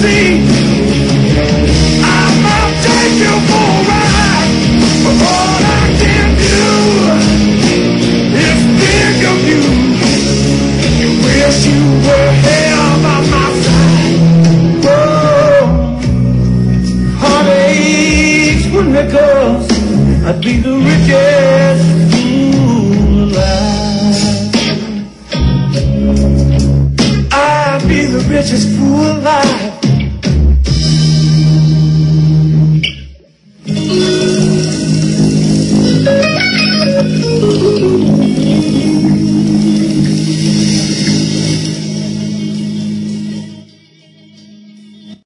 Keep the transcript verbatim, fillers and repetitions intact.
see. I'll take you for a ride, but all I can do is think of you. You wish you were here by my side. Oh, heartaches would make us, I'd be the richest fool alive. I'd be the richest fool alive.